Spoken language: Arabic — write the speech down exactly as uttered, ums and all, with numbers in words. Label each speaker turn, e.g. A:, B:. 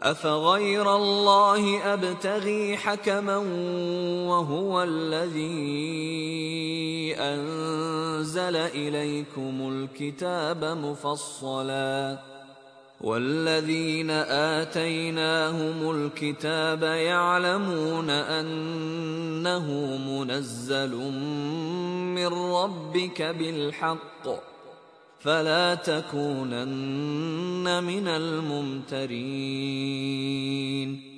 A: أفغير الله أبتغي حكما وهو الذي أنزل إليكم الكتاب مفصلا والذين آتيناهم الكتاب يعلمون أنه منزل من ربك بالحق فلا تكونن من الممترين